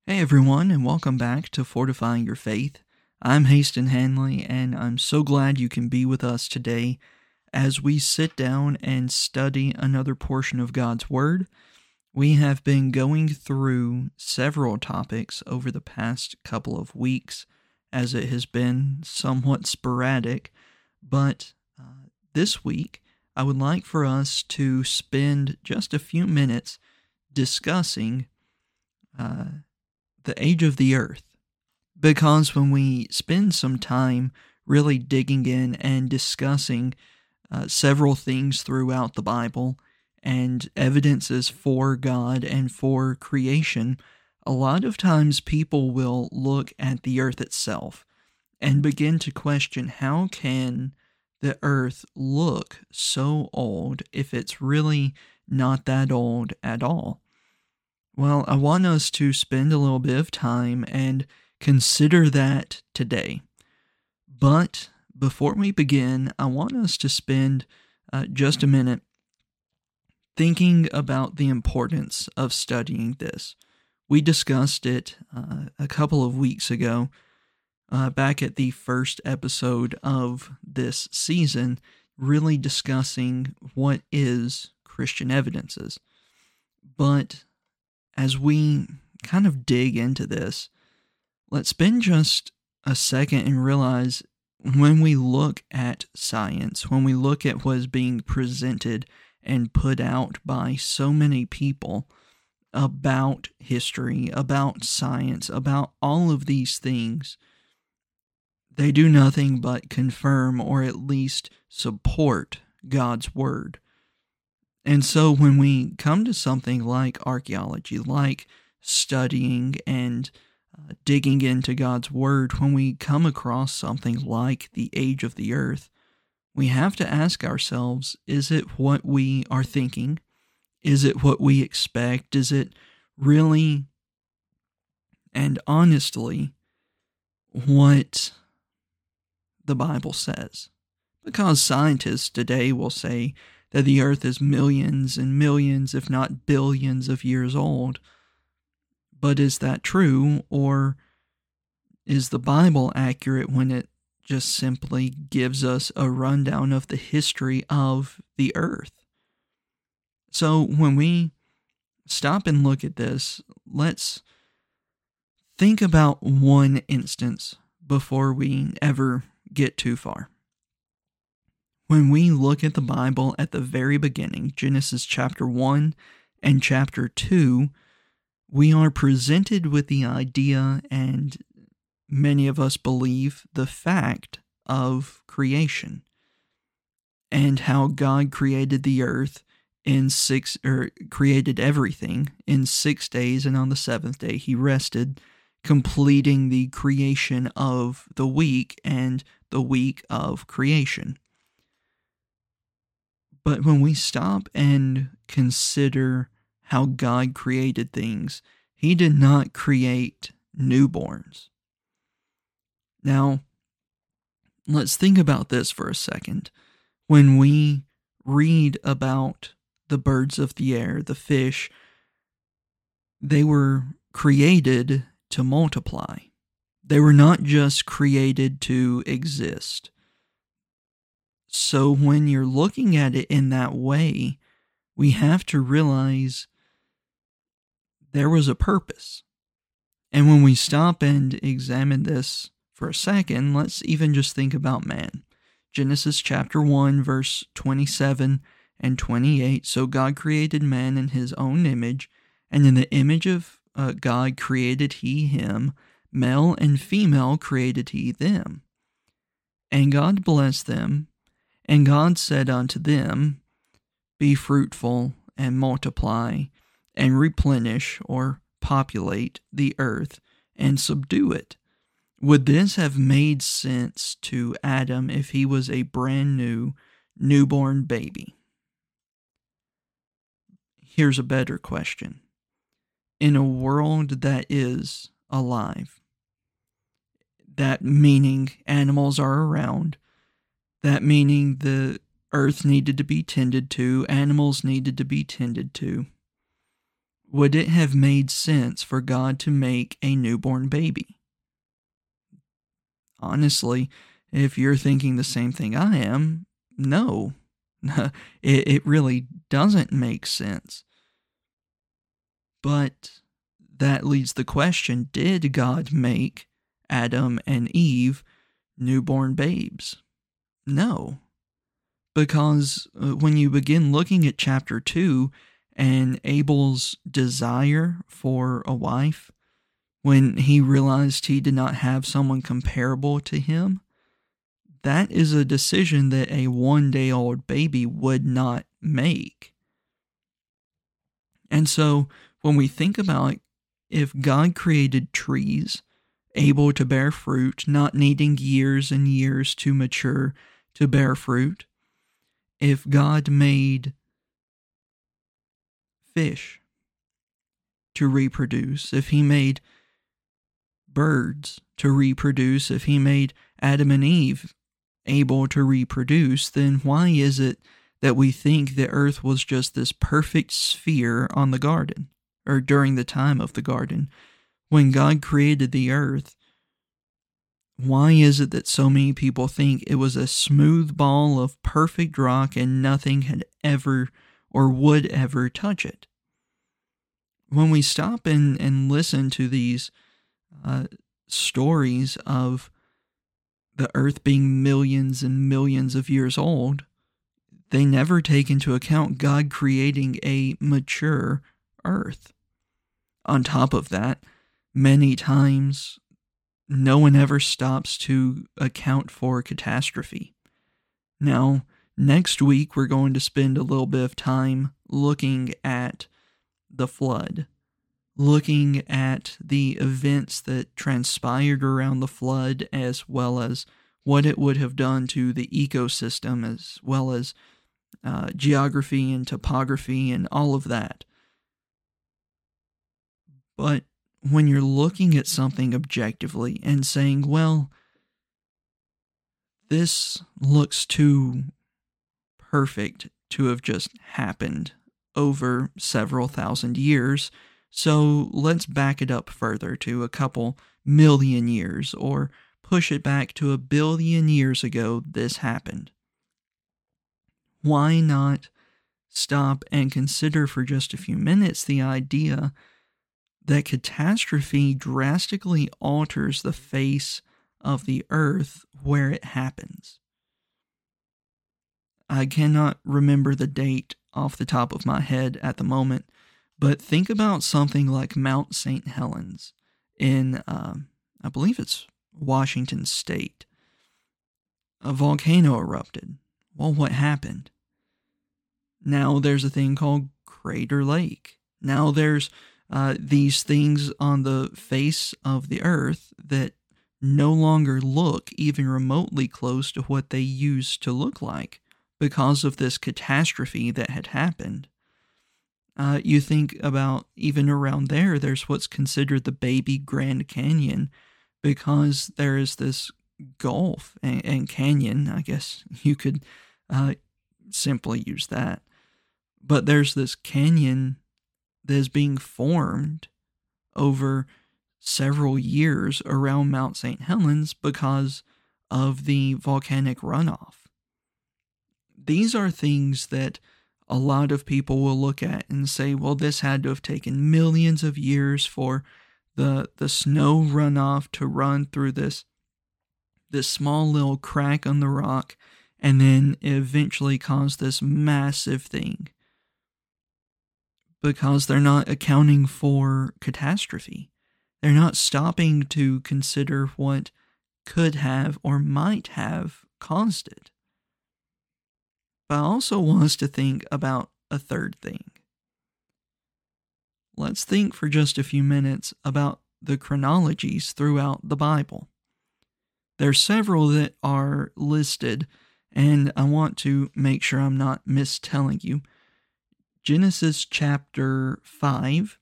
Hey everyone, and welcome back to Fortifying Your Faith. I'm Haston Hanley, and I'm so glad you can be with us today as we sit down and study another portion of God's Word. We have been going through several topics over the past couple of weeks, as it has been somewhat sporadic, but this week I would like for us to spend just a few minutes discussing the age of the earth. Because when we spend some time really digging in and discussing several things throughout the Bible and evidences for God and for creation, a lot of times people will look at the earth itself and begin to question, how can the earth look so old if it's really not that old at all? Well, I want us to spend a little bit of time and consider that today. But before we begin, I want us to spend just a minute thinking about the importance of studying this. We discussed it a couple of weeks ago, back at the first episode of this season, really discussing what is Christian evidences. But as we kind of dig into this, let's spend just a second and realize when we look at science, when we look at what is being presented and put out by so many people about history, about science, about all of these things, they do nothing but confirm or at least support God's Word. And so when we come to something like archaeology, like studying and digging into God's Word, when we come across something like the age of the earth, we have to ask ourselves, is it what we are thinking? Is it what we expect? Is it really and honestly what the Bible says? Because scientists today will say that the earth is millions and millions, if not billions of years old. But is that true, or is the Bible accurate when it just simply gives us a rundown of the history of the earth? So when we stop and look at this, let's think about one instance before we ever get too far. When we look at the Bible at the very beginning, Genesis chapter 1 and chapter 2, we are presented with the idea, and many of us believe the fact of creation and how God created the earth created everything in 6 days, and on the seventh day he rested, completing the creation of the week and the week of creation. But when we stop and consider how God created things, he did not create newborns. Now, let's think about this for a second. When we read about the birds of the air, the fish, they were created to multiply. They were not just created to exist. So when you're looking at it in that way, we have to realize there was a purpose. And when we stop and examine this for a second, let's even just think about man. Genesis chapter 1, verse 27 and 28. So God created man in his own image, and in the image of God created he him, male and female created he them. And God blessed them, and God said unto them, be fruitful and multiply and replenish or populate the earth and subdue it. Would this have made sense to Adam if he was a brand new newborn baby? Here's a better question. In a world that is alive, that meaning animals are around, that meaning the earth needed to be tended to, animals needed to be tended to, would it have made sense for God to make a newborn baby? Honestly, if you're thinking the same thing I am, no. It really doesn't make sense. But that leads the question, did God make Adam and Eve newborn babes? No. Because when you begin looking at chapter 2 and Abel's desire for a wife, when he realized he did not have someone comparable to him, that is a decision that a 1-day-old baby would not make. And so when we think about if God created trees able to bear fruit, not needing years and years to mature to bear fruit, if God made fish to reproduce, if he made birds to reproduce, if he made Adam and Eve able to reproduce, then why is it that we think the earth was just this perfect sphere on the garden, or during the time of the garden? When God created the earth, why is it that so many people think it was a smooth ball of perfect rock and nothing had ever or would ever touch it? When we stop and listen to these stories of the earth being millions and millions of years old, they never take into account God creating a mature earth. On top of that, many times, no one ever stops to account for catastrophe. Now, next week, we're going to spend a little bit of time looking at the flood, looking at the events that transpired around the flood, as well as what it would have done to the ecosystem, as well as geography and topography and all of that. But when you're looking at something objectively and saying, well, this looks too perfect to have just happened over several thousand years, so let's back it up further to a couple million years, or push it back to 1 billion years ago this happened. Why not stop and consider for just a few minutes the idea that catastrophe drastically alters the face of the earth where it happens? I cannot remember the date off the top of my head at the moment, but think about something like Mount St. Helens in, I believe it's Washington State. A volcano erupted. Well, what happened? Now there's a thing called Crater Lake. Now there's these things on the face of the earth that no longer look even remotely close to what they used to look like because of this catastrophe that had happened. You think about even around there's what's considered the baby Grand Canyon, because there is this gulf and canyon, I guess you could simply use that. But there's this canyon that is being formed over several years around Mount St. Helens because of the volcanic runoff. These are things that a lot of people will look at and say, well, this had to have taken millions of years for the snow runoff to run through this small little crack on the rock and then eventually cause this massive thing, because they're not accounting for catastrophe. They're not stopping to consider what could have or might have caused it. But I also want us to think about a third thing. Let's think for just a few minutes about the chronologies throughout the Bible. There's several that are listed, and I want to make sure I'm not mistelling you. Genesis chapter 5,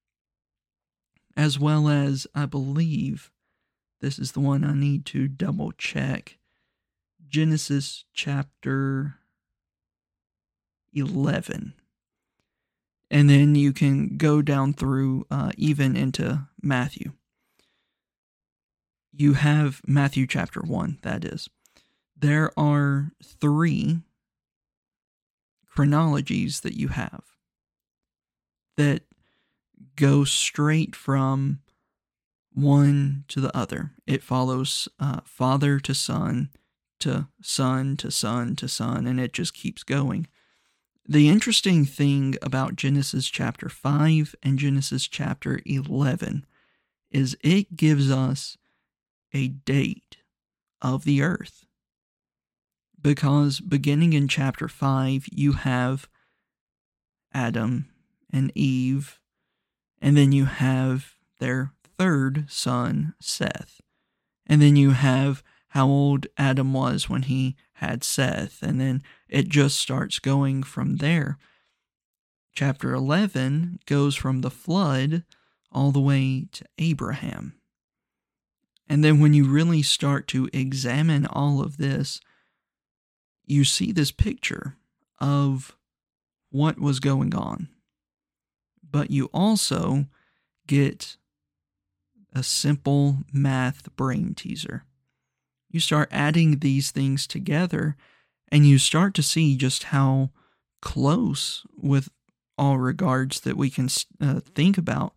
as well as, I believe, this is the one I need to double check, Genesis chapter 11. And then you can go down through even into Matthew. You have Matthew chapter 1, that is. There are 3 chronologies that you have that go straight from one to the other. It follows father to son to son to son to son, and it just keeps going. The interesting thing about Genesis chapter 5 and Genesis chapter 11 is it gives us a date of the earth. Because beginning in chapter 5, you have Adam and Eve, and then you have their 3rd son, Seth. And then you have how old Adam was when he had Seth, and then it just starts going from there. Chapter 11 goes from the flood all the way to Abraham. And then when you really start to examine all of this, you see this picture of what was going on. But you also get a simple math brain teaser. You start adding these things together, and you start to see just how close, with all regards that we can think about,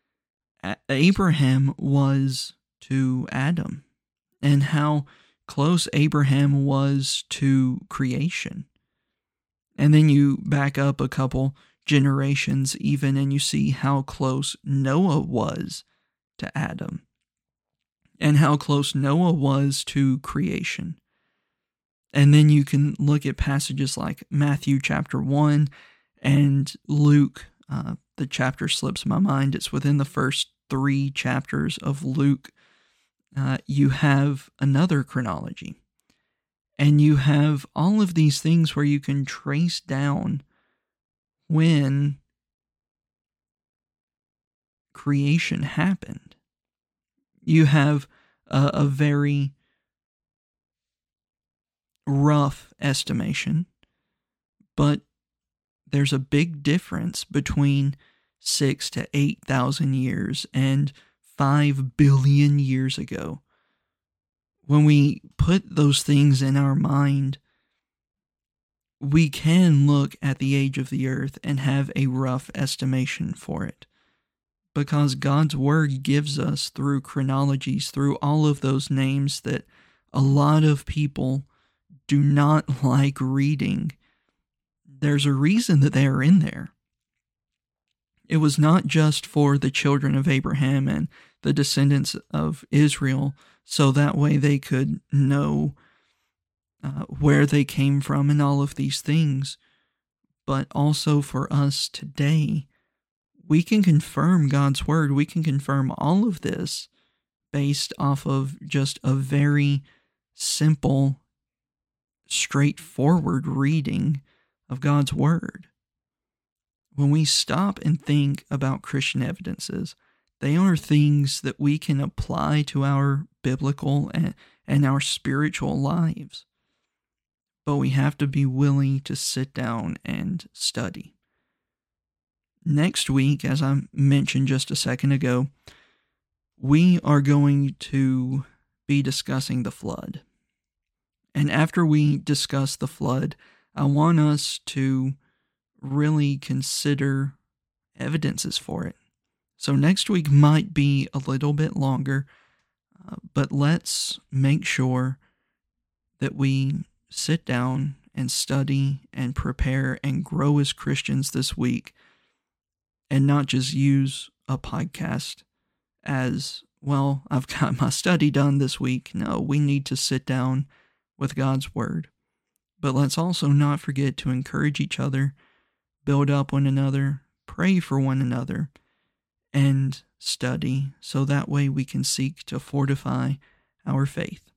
Abraham was to Adam, and how close Abraham was to creation. And then you back up a couple generations even, and you see how close Noah was to Adam, and how close Noah was to creation. And then you can look at passages like Matthew chapter 1 and Luke. The chapter slips my mind. It's within the first 3 chapters of Luke. You have another chronology. And you have all of these things where you can trace down when creation happened. You have a very rough estimation, but there's a big difference between 6,000 to 8,000 years and 5 billion years ago. When we put those things in our mind, we can look at the age of the earth and have a rough estimation for it. Because God's Word gives us, through chronologies, through all of those names that a lot of people do not like reading, there's a reason that they are in there. It was not just for the children of Abraham and the descendants of Israel, so that way they could know where they came from and all of these things, but also for us today. We can confirm God's Word. We can confirm all of this based off of just a very simple, straightforward reading of God's Word. When we stop and think about Christian evidences, they are things that we can apply to our biblical and our spiritual lives. But we have to be willing to sit down and study. Next week, as I mentioned just a second ago, we are going to be discussing the flood. And after we discuss the flood, I want us to really consider evidences for it. So next week might be a little bit longer, but let's make sure that we sit down and study and prepare and grow as Christians this week, and not just use a podcast as, well, I've got my study done this week. No, we need to sit down with God's Word. But let's also not forget to encourage each other, build up one another, pray for one another, and study, so that way we can seek to fortify our faith.